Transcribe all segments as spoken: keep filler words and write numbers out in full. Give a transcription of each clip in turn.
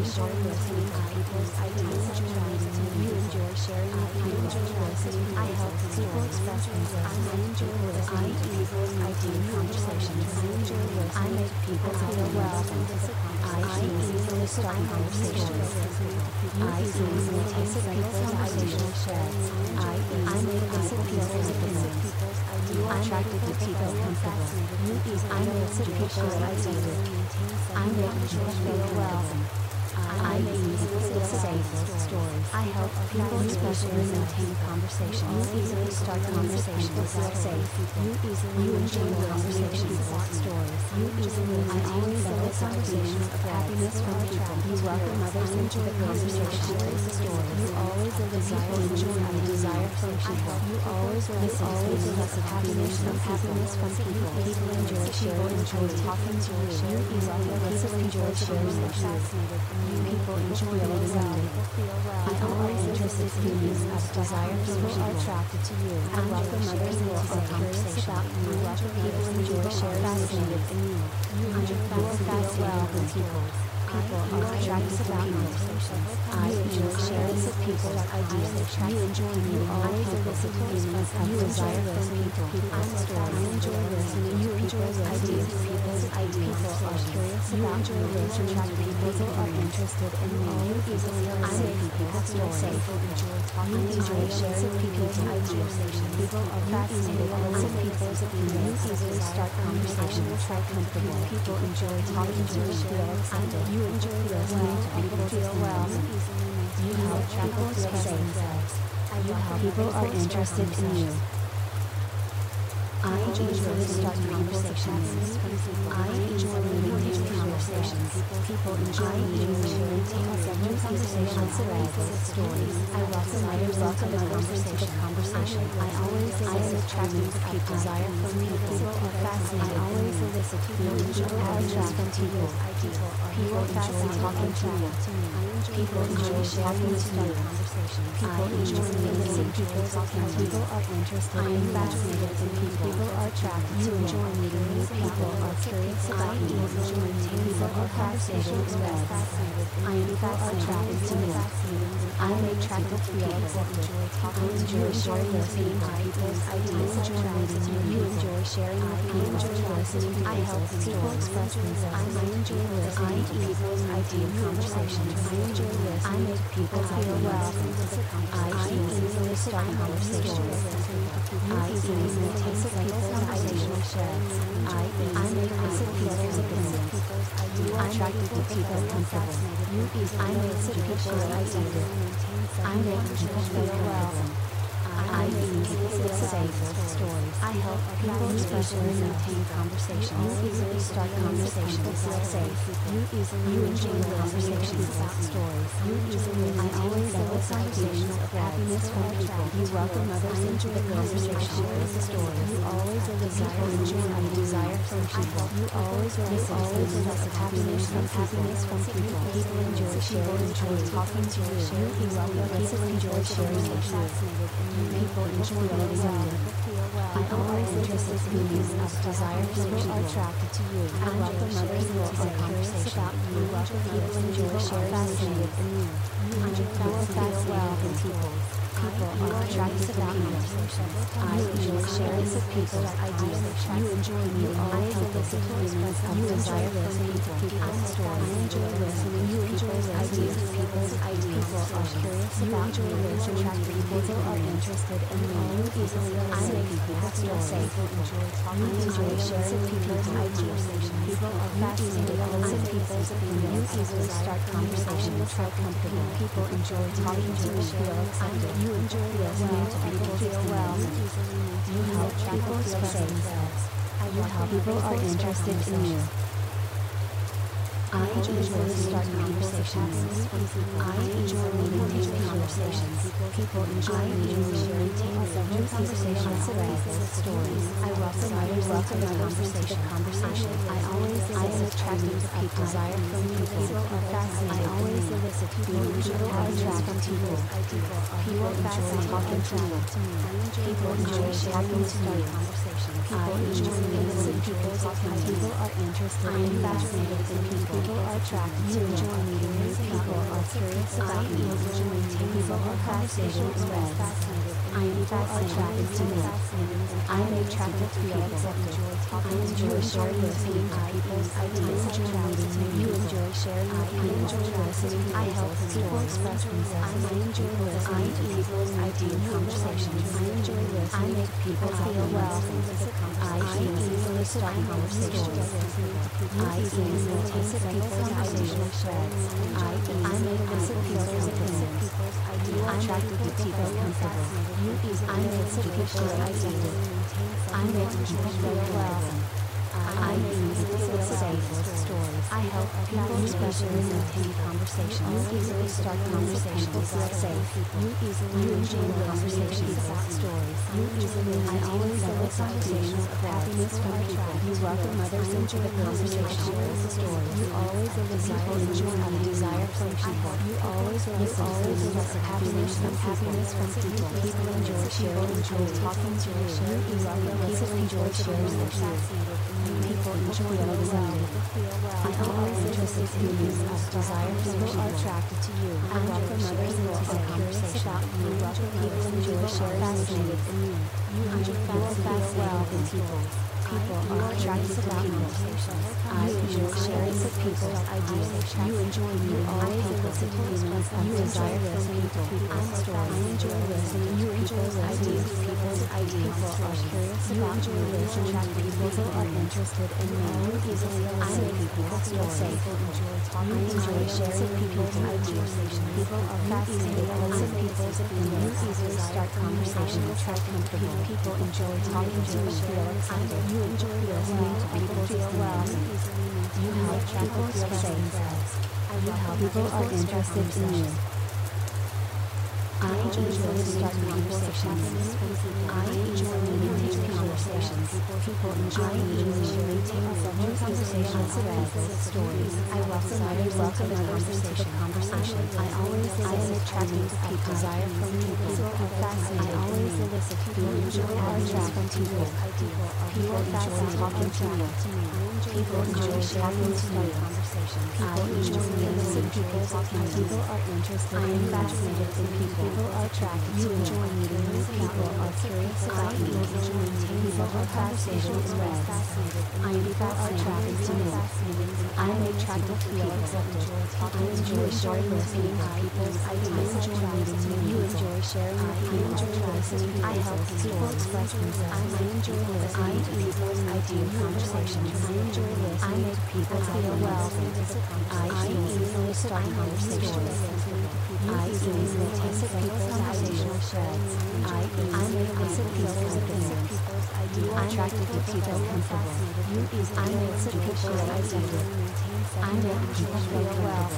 enjoy listening to people's ideas and strategies. You enjoy sharing with people's listening. I help people express themselves. I enjoy listening to people's ideas and conversations. I enjoy listening. I make people feel well. I easily start conversations. I easily take people's conversational shares. I I make people feel independent. You are attracted to people comfortable. You I make people's ideas. I make people feel well. I easily feel safe. Stories. I help people especially maintain conversations. You easily start conversations. Feel safe. You easily you enjoy conversations about stories. You easily I always love conversations of happiness from people. You welcome others into the conversation. Stories. You always desire enjoy a desire from people. You always listen always elicit happiness from happiness from people. People enjoy sharing enjoy talking to you. You easily elicit enjoy sharing their fascinated. People enjoy living well. I always interested feelings of desire people are attracted to you. I welcome others into the conversation about you. Welcome people enjoy sharing fascinated in you. You feel well with people. People are attracted about conversations. I enjoy sharing with people's ideas. You enjoy you always elicit feelings of desire from people. I enjoy listening to people's ideas. People's ideas. People are curious about you. Attract people who are interested in me. You easily I make people feel safe. You enjoy sharing people's ideas. People are fascinated with people's opinions. You easily start conversations. Try comfortable. People enjoy talking to you. Feel excited. You enjoy listening to people feel well. You help people feel safe. You help people are interested in you. I easily start conversations. I enjoy maintaining conversations. People enjoy maintaining conversations. Stories. I welcome others welcome others into the conversation. I always I am attracted to people. Desire from people. People are fascinated. I always elicit feelings of happiness from people. People enjoy talking to you. People enjoy sharing to you. People enjoy listening to people's opinions. People are interested in fascinated in people. People are attracted. You enjoy meeting new people. Are curious about you. Enjoy maintaining people are fascinated in bed. I am attracted to you. I am attracted to feel accepted. I enjoy sharing listening to people's ideas. Enjoy meeting you. You enjoy sharing with people. Enjoy listening. I help people express themselves. I enjoy listening to people's ideas. Conversations. I enjoy listening. I make people feel well. I easily start conversations. I easily take people's conversational shares. I I make people's opinions. You are attracted to people comfortable. You I make people's ideas. I make people feel well. I easily feel safe. Stories. I help people especially maintain conversations. You easily start conversations. Feel safe. You easily you enjoy conversations about stories. You easily I always love conversations of happiness from people. You welcome others into the conversation with the story. You always desire enjoy a desire from people. You always listen always elicit happiness from happiness from people. People enjoy sharing enjoy talking to you. You easily people enjoy sharing their fascinated in you. People enjoy living well. I always interested feelings of desire people are attracted to you. I welcome others who are curious about you. Welcome people enjoy sharing fascinated in you. You feel well with people. People are attracted about conversations. I enjoy sharing with people's ideas. You enjoy meeting always elicit feelings of desire listening to people's stories. I enjoy listening. You enjoy ideas. People's ideas. People are curious about you. Attract people who are interested in you. You easily I make people feel safe. You enjoy sharing people's ideas. People are fascinated with people's opinions. You easily start conversations. Try comfortable. People enjoy talking to you. Feel excited. You enjoy listening to people feel well. You help people express themselves. You help people are interested in you. I easily start conversations. I enjoy maintaining conversations. People enjoy meeting and maintaining several conversations threads stories. I welcome others welcome others into the conversation. I always I am attracted to people. Desire from people. People are fascinated. I always elicit feelings. People are attracted to people. People enjoy talking to me. People enjoy sharing to me. I enjoy elicit people talking. People are interested. I am fascinated in people. People are attracted to me. Enjoy meeting new people. Are curious about me. People are fascinated in red. I am fascinated to me. I am attracted to people. I enjoy sharing listening to people's ideas. I enjoy meeting you. Enjoy sharing with me. I enjoy listening. I help people express themselves. I enjoy listening to people's ideas. Conversations. I enjoy listening. I make people feel well. I easily start conversations. I easily take people's ideas. I I make people feel opinions. I'm attracted to people comfortable. You is I make people feel isolated. I make people feel well. I easily feel safe. Stories. I help people especially maintain conversations. You easily start conversations. Feel safe. You easily you enjoy conversations about stories. You easily I always elicit conversations of happiness from people. You welcome others into the conversation. Stories. You always elicit enjoy a desire from people. You always elicit always elicit happiness from happiness from people. People enjoy sharing. Enjoy talking to you. You easily people enjoy sharing with you. People enjoy listening. I always interested in you as desire people are attracted to you. I welcome others into the conversation about you. Welcome people enjoy sharing fascinated in you. You enjoy fascinated in people. People are attracted about conversations. I enjoy sharing with people's ideas. You enjoy you always elicit feelings of desire from people. I'm stories. I enjoy listening. You enjoy ideas. People's ideas. People are curious about you. Listening. People are interested in me. You easily I make people feel safe. I enjoy sharing people's ideas. People are fascinated. I listen people's opinions. You easily start conversations. Try comfortable. People enjoy talking to you. Feel excited. You enjoy listening to people feel well. You help people feel safe. You help people are interested in you. I enjoy start conversations. I enjoy maintaining conversations. People enjoy maintaining several conversations threads stories. I welcome others welcome others into the conversation. I always I am attracted to people. Desire from people. People are fascinated. I always elicit feelings of attraction from people. People enjoy talking to me. People enjoy sharing to me. I enjoy elicit people's opinions. People are interested. I am fascinated in people. People are attracted. You enjoy meeting new people. Are curious about me. People are fascinated in red. I am attracted to me. I am attracted to feel accepted. I enjoy sharing listening to people's ideas. I enjoy meeting new. You enjoy sharing. I enjoy listening. I help people express themselves. I enjoy listening to people's ideas. Conversations. I enjoy listening. I make people feel well. I easily start conversations. I easily take people's conversational shreds. I I make people's opinions. I'm attracted to people comfortable. You is I make people's ideas. I make people feel well.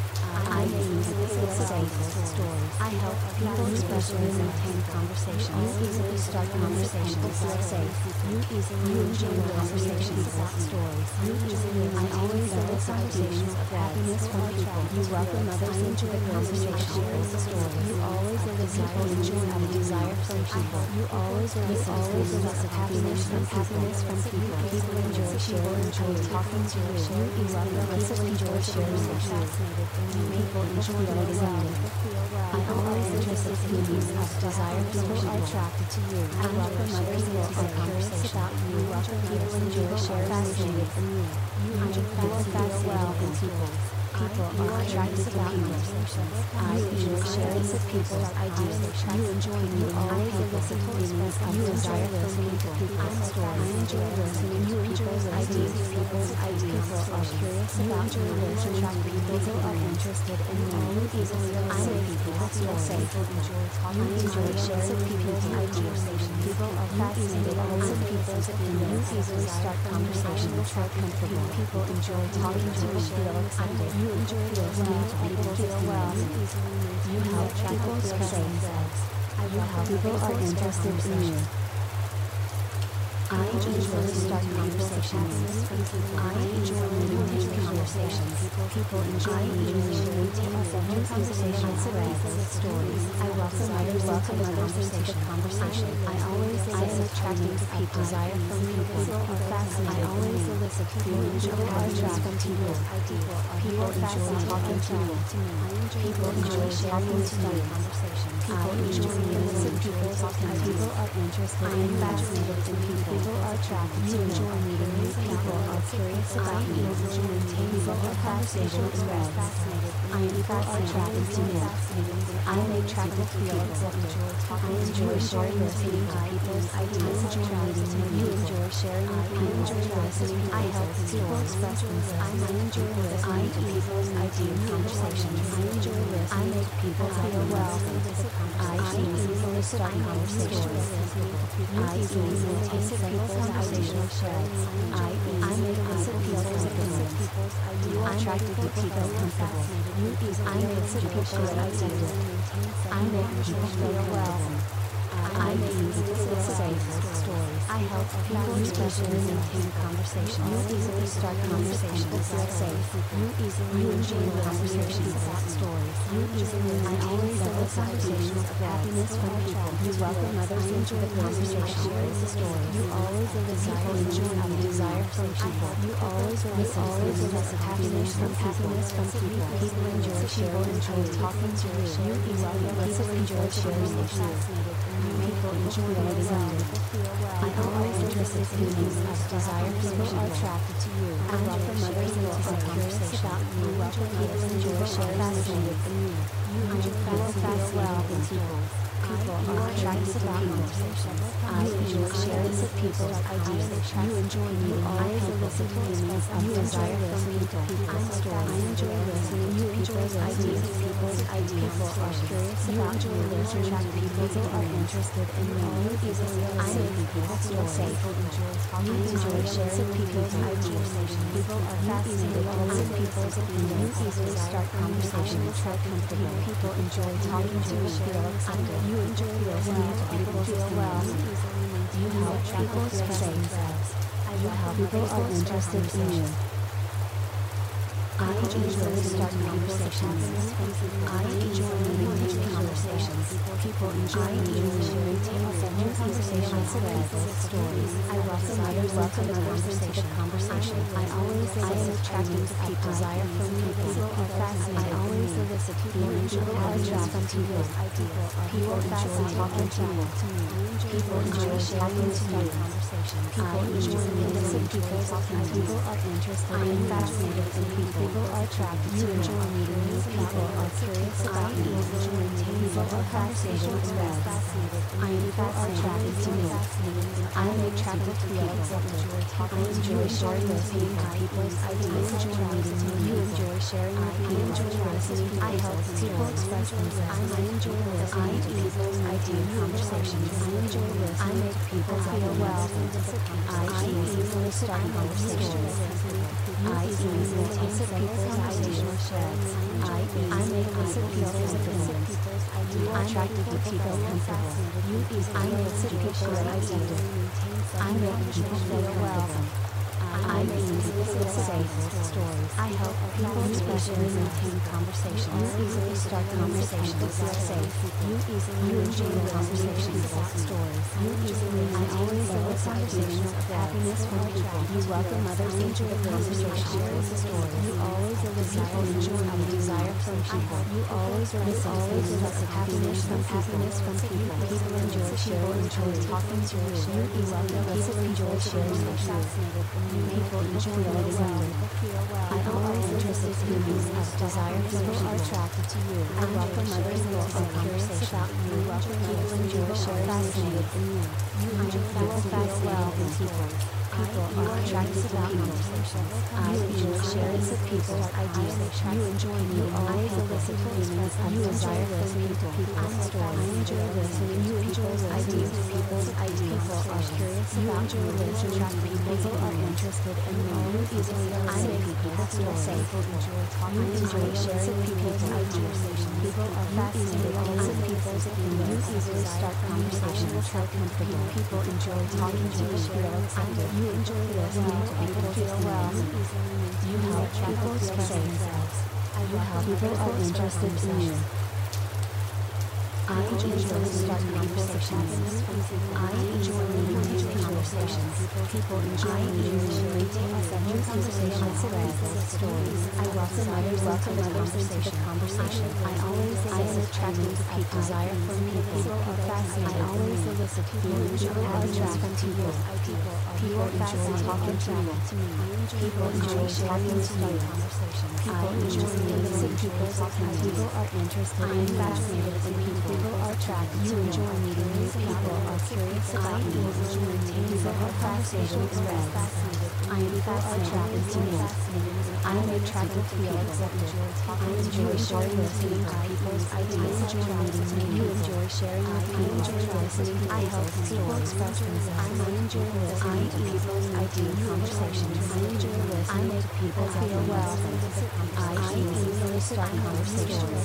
I easily feel safe. Stories. I help people especially maintain conversations. You easily start conversations. Feel safe. You easily you enjoy conversations about stories. You easily I always elicit conversations of happiness from people. You welcome others into the conversation. Stories. You always elicit people enjoy a desire from people. You always elicit always elicit happiness from happiness from people. People enjoy sharing. Enjoy talking to you. You easily elicit enjoy sharing. People enjoy listening. I always interested in you as desire people are attracted to you. I welcome others into the conversation about you. Welcome people enjoy sharing fascinated in you. You enjoy fascinated in people. People are attracted to people. I enjoy sharing with people's ideas. You enjoy you always elicit feelings of desire listening to people's stories. I enjoy listening to people's ideas. People's ideas are curious about you. Attract people are interested in you. Easily I make people feel safe. I enjoy sharing people's ideas. People are fascinated. I listen people's opinions. Easily start conversations. Try comfortable. People enjoy talking to you. Feel excited. You enjoy listening to people feel well. You help people express themselves. You help people are interested in you. I enjoy start conversations. I enjoy maintain conversations. People enjoy maintain new conversational threads, stories. I welcome others welcome others into the conversation. I always I am attracted to people. Desire from people. People are fascinated. I always elicit people enjoy attract from people. People enjoy talking to me. People enjoy sharing to me. People enjoy elicit people talking. People are interested. I am fascinated in people. People are attracted to enjoy meeting new people. Are curious about me. Maintain people are fascinated with threads. I am attracted to me. I am attracted to people. I enjoy sharing listening to people's ideas. I enjoy meeting you. Enjoy sharing with people. I enjoy listening. I help people express themselves. I enjoy listening to people's ideas. Conversations. I enjoy listening. I make people feel well. I easily start conversations. I easily take people's conversational threads. I I make people feel comfortable. You are attracted to people comfortable. You I make people feel ideas. I make people feel well. I make people feel safe. Stories. I help people especially maintain conversation. You easily start conversations. Feel safe. You easily you enjoy conversations about stories. You easily I always elicit conversations of happiness from people. You welcome others into the conversation. Share the story. You always elicit people enjoy the desire from people. You always elicit always elicit happiness from happiness from people. People enjoy people enjoy talking to you. You easily elicit enjoy sharing with you. People enjoy meeting you. I always elicit feelings of desire. People are attracted to you. I welcome others into the curious about you. Welcome people enjoy sharing with you. You enjoy fast well with people. People are attracted to conversation. I enjoy sharing with people's ideas. You enjoy you always elicit feelings of desire from people. I'm story. I enjoy listening to people's ideas. People's ideas are curious about you. Listening to people who are interested in you. You easily I make people feel safe. You enjoy sharing people's ideas. People are fascinated with people's opinions. You easily start conversations. People enjoy talking to you. Feel excited. You enjoy listening to people feel well. You help people express themselves. You help people are interested in you. I enjoy start conversations. I enjoy maintaining conversations. People enjoy maintaining new conversational threads, stories. I welcome others welcome others into the conversation. I always I am attracted to people. Desire from people. People are fascinated. I always elicit people enjoy ideas from people. People enjoy talking to me. People enjoy sharing to you. People enjoy elicit people's talking. People are interested. I am fascinated in people. People are attracted. You enjoy meeting new people. Are curious about you. People are fascinated with threads. I am attracted to me. I am attracted to people. I enjoy sharing listening to people's ideas. I enjoy meeting you. You enjoy sharing with people. Enjoy listening. I help people express themselves. I enjoy listening to people's ideas. Conversations. I enjoy listening. I make people feel well. I easily start conversations. I easily take people's ideas. I I make people feel comfortable. You are attracted to people comfortable. You easily I elicit people's ideas. I make people feel well. I easily feel safe. Stories. I help people especially maintain conversations. You easily start conversations. Feel safe. You easily you enjoy conversations about stories. You easily I always elicit conversations of happiness from people. You welcome others into the conversation. Share the story. You always elicit people enjoy the desire from people. You always elicit always elicit happiness from happiness from people. People enjoy people enjoy talking to you. You easily elicit enjoy sharing with you. People enjoy meeting you. I always elicit feelings of desire. People are attracted to you. I welcome others into the conversation. You welcome people enjoy enjoy sharing fascinated in you. You enjoy feel well in people. People are attracted to people. I enjoy sharing with people's ideas. You enjoy meeting always elicit feelings of desire for people. People's stories. I enjoy listening to people's ideas. People's ideas. People are curious about you. People are interested in you easily. I make people feel safe. You enjoy sharing people's ideas. People are fascinated with people's opinions. You easily start conversations. Feel comfortable. People enjoy talking to you. Feel excited. You enjoy listening to people feel well. You help people express themselves. You help people are interested in you. I enjoy starting conversations. I enjoy maintaining conversations. People enjoy maintaining conversations, threads, stories. I welcome others welcome others into the conversation. I always I am attracted to people. Desire from people. People are fascinated. I always elicit feelings of attraction from people. People enjoy talking to me. People enjoy talking to you. People enjoy listening to people's opinions. People are interested and fascinated in people. People are attracted. You enjoy meeting new people. Are curious about you. People are fascinated with threads. I am attracted to me. I am attracted to feel accepted. I enjoy sharing listening to people's ideas. I enjoy meeting me. You enjoy sharing with people. I enjoy listening. I help people express themselves. I enjoy listening to people's ideas. Conversations. I enjoy listening. I make people feel well. I easily start conversations.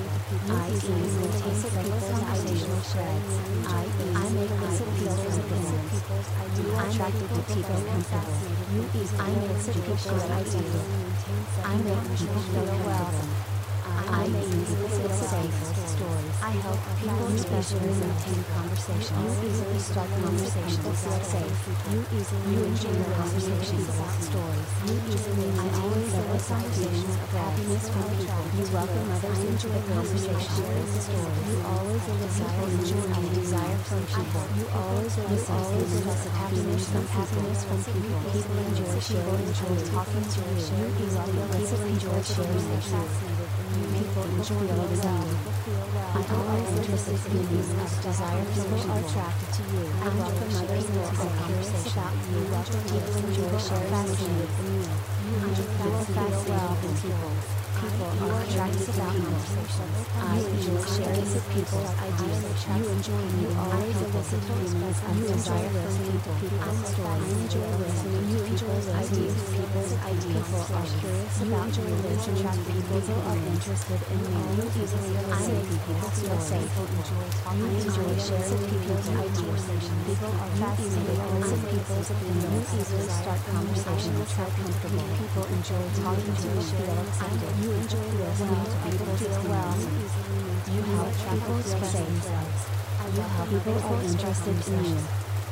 I easily take people's ideas. Threads. I I make people feel comfortable. I'm attracted to people comfortable. You easily I make people feel ideas. I make people feel welcome. I easily feel safe. Stories. I help people especially maintain conversations. You easily start conversations. Feel safe. You easily you enjoy conversations about stories. You easily I always elicit feelings of happiness from people. You welcome others into the conversation. Stories. You always elicit enjoy and desire from people. You always elicit feelings of happiness from happiness from people. People enjoy sharing. Enjoy talking to you. You easily elicit enjoy sharing with you. People enjoy loving you. I always interested feelings of desire. People are attracted to you. I welcome others into the conversation about you. Welcome people enjoy sharing fascinated in you. You enjoy feel well in people. People are attracted about conversations. I enjoy sharing with people's ideas. You enjoy you always elicit feelings of desire from people. People's stories. I enjoy listening to people's ideas. People's ideas. People are curious about you. Listening to people are interested in you. You easily I make people feel safe. You enjoy sharing people's ideas. People are fascinated with people's opinions. You easily start conversations. Feel comfortable. People enjoy talking to you. Feel excited. You enjoy listening to people feel well. You help people express themselves. You help people are interested in you.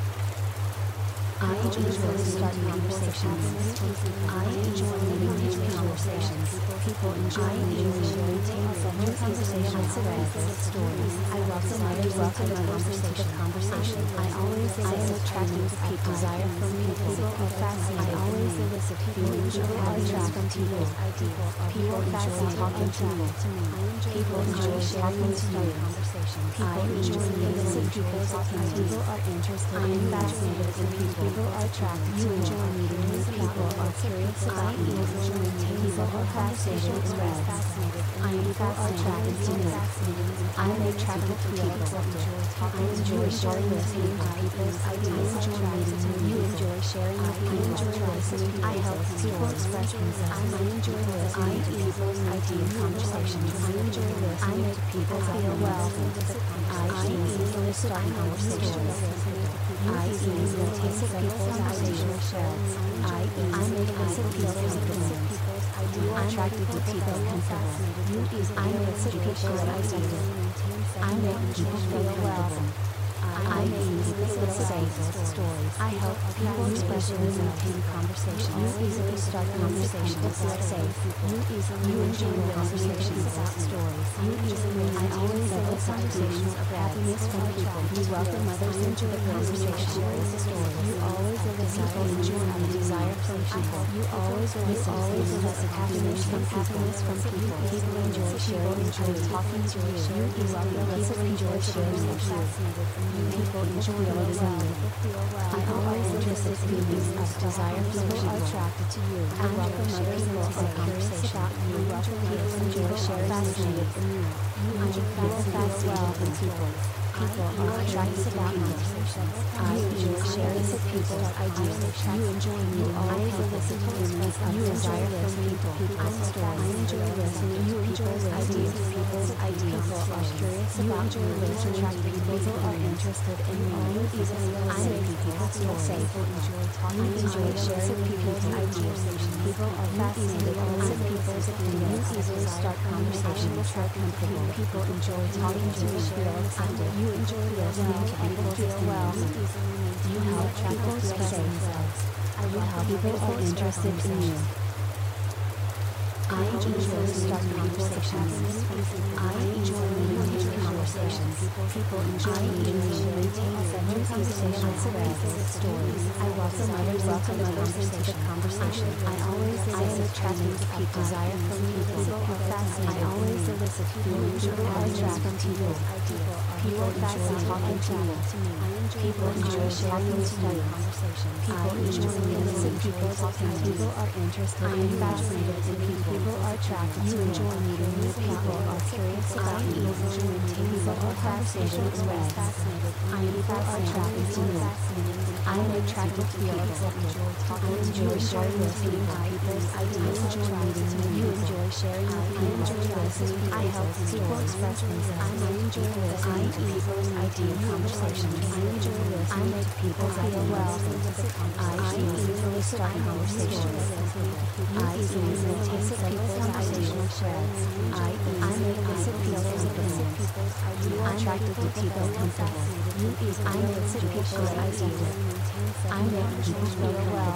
I enjoy starting conversations. I enjoy maintaining conversations. People enjoy maintaining conversations. Threads, stories. I welcome others welcome others into the conversation. I always I am attracted to people. Desire from people. People are fascinated. I always elicit feelings of attraction from people. People enjoy talking to me. People enjoy sharing to you. People enjoy listening to people's opinions. People are interested and fascinated in people. People are attracted. You enjoy meeting new people. Are curious about you. People are fascinated in threads. I am attracted to me. I am attracted to people. I enjoy sharing listening to people's ideas. I enjoy meeting you. Enjoy sharing with people. I enjoy listening. I help people express themselves. I enjoy listening to people's ideas. Conversations. I enjoy listening. I make people feel well. I easily start conversations. I easily take people's ideas. Threads. I I make people feel comfortable. I'm attracted to people comfortable. You easily I make people feel excited. I make people feel welcome. I easily elicit stories. I help people express and maintain conversations. You easily start conversations. Safe. You easily you enjoy conversations about stories. You easily I always elicit conversations of happiness from people. You welcome others into the conversation. Sharing stories. You always elicit enjoy and desire from people. You always elicit always elicit happiness from happiness from people. People enjoy sharing enjoy talking to you. You welcome people enjoy sharing with you. People enjoy listening. I always elicit feelings of desire from people attracted to you. I welcome others into the conversation. You welcome people enjoy sharing fascinated in you. You enjoy fascinated in people. People are attracted about conversations. I enjoy sharing with people's ideas. You enjoy you always elicit feelings of desire from people. I enjoy listening to people's ideas. People's ideas. People are curious about you. People are interested in you. You easily elicit people's stories. I enjoy sharing people's ideas. People are fascinated with people's opinions. You easily start conversations. People enjoy talking to you. Feel excited. You enjoy listening to people feel well. You help people express themselves. You help people are interested in you. I enjoy starting conversations. I enjoy maintaining conversations. People enjoy maintaining conversations with stories. I welcome others welcome others into the conversation. I always elicit attracting to people desire from people. People are fascinated. I always elicit feelings of attraction from people. People enjoy talking to me. People enjoy sharing with you. People enjoy listening to people's opinions. People are interested and fascinated in people. People are attracted. You enjoy meeting new people. Are curious about you. People are fascinated and fascinated. I am attracted to you. I am attracted to you. I enjoy sharing with people. I enjoy meeting you. You enjoy sharing with people. I enjoy listening. I help people express themselves. I enjoy listening to people's ideas. Conversations. I enjoy listening. I make people feel well. I easily start conversations. I easily maintain simple conversational threads. I I make people feel comfortable. I'm attracted to people comfortable. I make people's ideas. I make people feel well.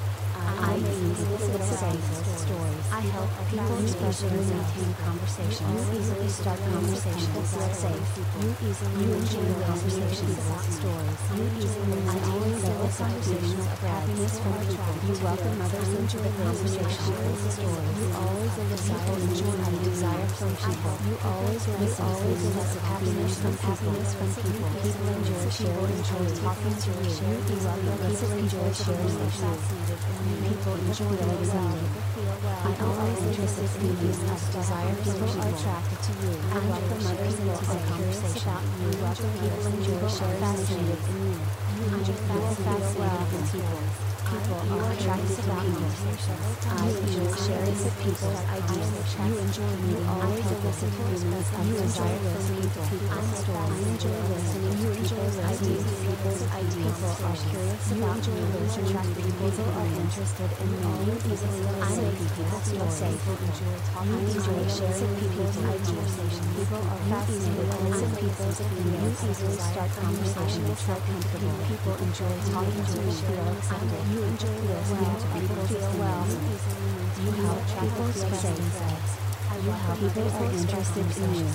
I easily say stories. I help people express and maintain conversations. You easily start conversations. Safe. You easily you enjoy conversations about stories. You easily I always elicit conversations of happiness from people. You welcome others into the conversation with stories. You always elicit enjoy and desire from people. You always elicit always elicit happiness from happiness from people. People enjoy sharing enjoy talking to you. You welcome people enjoy sharing with you. People enjoy listening. I always interested feelings of desire. People are attracted to you. I welcome others into the conversation. You welcome people enjoy sharing fascinated in you. You enjoy fascinated well with people. People are attracted about conversations. I enjoy sharing with people's ideas. You enjoy you always elicit feelings of desire from people. I enjoy listening to people's ideas. People's ideas. People are curious about you. Attract people who are interested in you. You easily I make people feel safe. You enjoy sharing people's ideas. People are fascinated with people's opinions. You easily start conversations. Feel comfortable. People enjoy talking to you. Feel excited. You enjoy listening to people feel well. You help people express themselves. You help people are interested in you.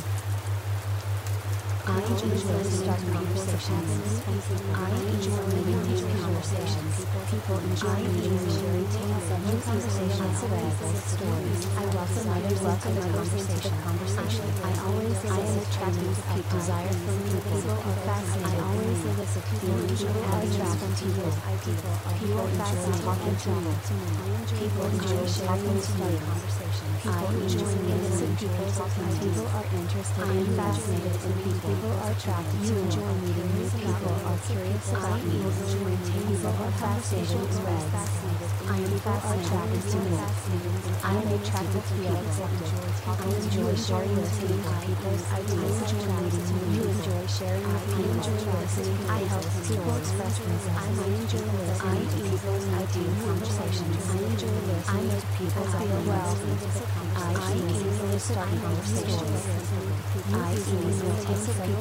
I enjoy start conversations. I enjoy maintaining conversations. People enjoy sharing new conversations with stories. I welcome others welcome others into the conversation. I always I am attracted to people. Desire from people. People are fascinated. I always elicit feelings of attraction from people. People enjoy talking to me. People enjoy sharing with me. I enjoy listening to people's opinions. People are interested and fascinated in people. People are attracted. You enjoy meeting new people. Are curious about you. People are fascinated with I am fascinated to me. I am attracted to feel accepted. I enjoy sharing listening to people's ideas. I enjoy meeting you. You enjoy sharing with me. I enjoy listening. I help people express themselves. I enjoy listening to people's ideas. Conversations. I enjoy listening. I make people feel well. I easily start conversations. I easily take people's ideas.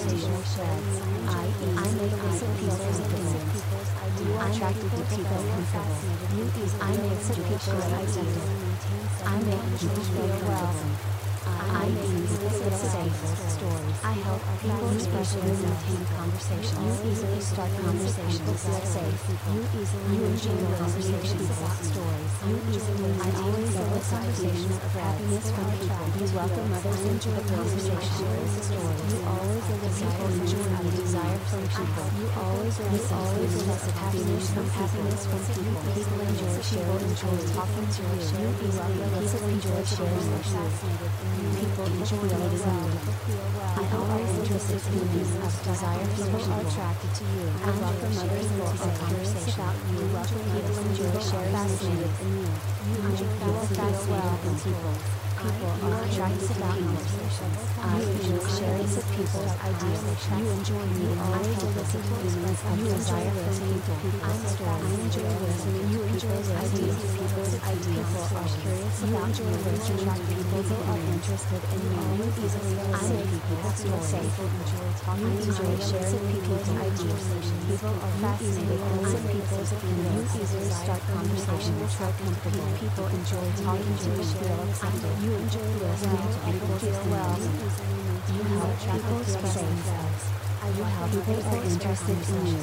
conversational threads, that is, I make elicit people's opinions. I attract people comfortable. I make people accepted. I make people feel welcome. I use safe stories. I help people express and maintain conversations. You easily start conversations safe. You easily you enjoy conversations about stories. You easily I always love conversations of happiness from people. You welcome others into the conversation with stories. You always desire enjoy the desire from people. You always listen always elicit happiness from happiness from people. People enjoy sharing enjoy talking to you. You easily elicit enjoy sharing their fascinated. People enjoy meeting you. I always interested in these of desire people are attracted to you. I welcome others into the conversation about you. Welcome people enjoy sharing fascinated in you. You enjoy people fascinated in people. People are attracted about conversations. I enjoy sharing with people's ideas. You enjoy meeting always elicit feelings of desire from people. I enjoy listening. You enjoy listening to people's ideas. People are curious about you. People are interested in you. You easily I make people feel safe. You enjoy sharing people's ideas. People are fascinated with people's opinions. You easily start conversations. Feel comfortable. People enjoy talking to you. Feel excited. You enjoy listening to people feel well. You help people express themselves. You help people are interested in you.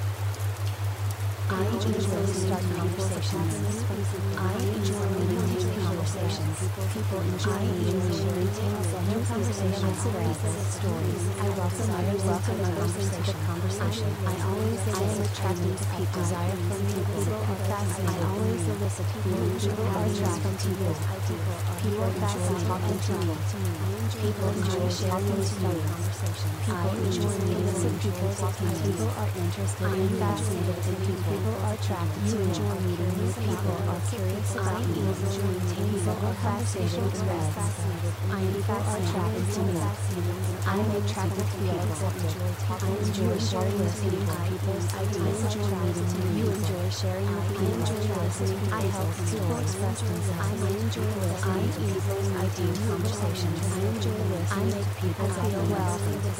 I enjoy start conversations. I enjoy maintaining conversations. People enjoy maintaining conversations threads stories. I welcome others welcome others into the conversation. I always I am attracted to people desire from people. People are fascinated. I always elicit people enjoy attract from people. People enjoy talking to me. People enjoy sharing to you. People enjoy elicit people's opinions. People are interested and fascinated in people. People are attracted to you. Enjoy meeting new people. Are curious about you. Enjoy meeting people. Are fascinated with threads. I am fascinated to me. I am attracted to feel accepted. I enjoy sharing listening to people's ideas. I enjoy meeting you. Enjoy sharing with people. I enjoy listening. I help people express themselves. I enjoy listening to people's ideas. Conversations. I enjoy listening. I make people feel well.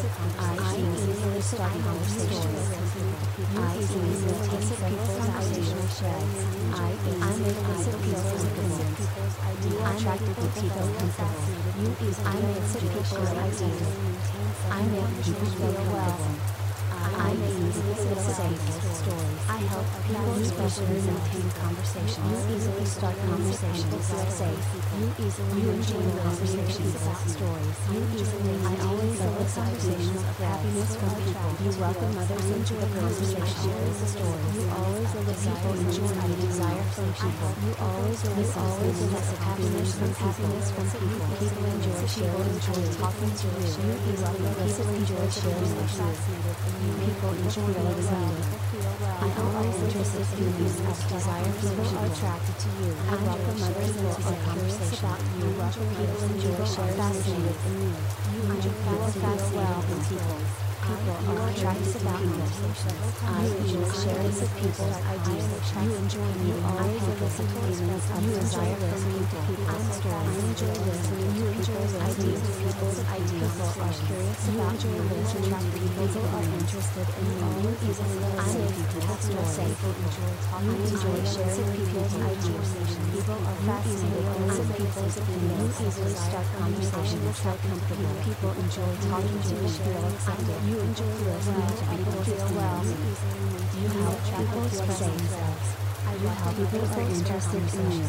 I easily start conversations. I easily take people's conversational threads. I I make elicit people's opinions. I attracted to people comfortable. You is I make people's ideas. I make people feel welcome. I easily safe stories. I help people express and maintain conversations. You easily start conversations. Safe. You easily you enjoy conversations about stories. You easily I always elicit conversations of happiness from people. You welcome others into the conversation. The story. You always elicit people enjoy the desire from people. You always elicit always elicit happiness from happiness from people. People enjoy sharing enjoy talking to you. You easily elicit enjoy sharing their fascinated. People enjoy listening. I always interested in these of desire. People are attracted to you. I welcome others into the conversation about you. Welcome people enjoy sharing fascinated in you. You enjoy people feel well in people. People are attracted about conversations. I enjoy sharing with people's ideas. You enjoy meeting always elicit feelings of desire from people. I enjoy listening. You enjoy ideas. People's ideas. People are curious about you. People are interested in you. You easily I make people feel safe. I enjoy sharing people's ideas. People are fascinated with people's opinions. You easily start conversations. Feel comfortable. People enjoy talking to you. Feel excited. You enjoy listening to people feel well. You help people express themselves. You help people are interested in you.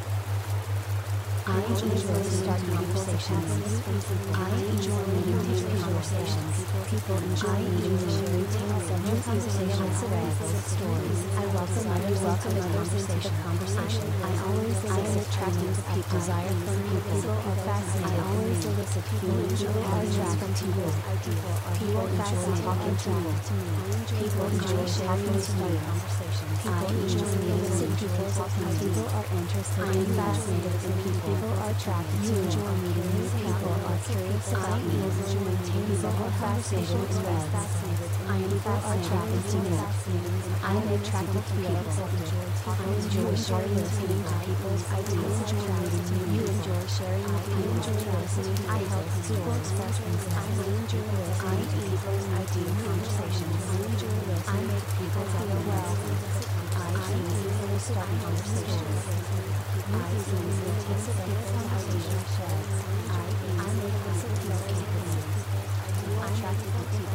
I enjoy start conversations. I enjoy maintaining conversations. People enjoy enjoy maintaining conversations threads stories. I welcome others welcome others into the conversation. I always I am attracted to people desire from people. People are fascinated. I always elicit people enjoy attract from people. People enjoy talking to me. People enjoy talking to you. I enjoy elicit people's opinions. People are interested and fascinated in people. People are attracted to enjoy meeting new people are curious about me. People are fascinated with threads. I am fascinated to me. I am attracted to people. I enjoy sharing listening to people's ideas. You enjoy sharing with people. I enjoy listening. I help people express themselves. I enjoy listening to people's ideas conversations. I enjoy listening. I make people feel well. I easily will start conversations. I easily anticipate conversation sheds. I I make people feel capable. I'm attracted to people.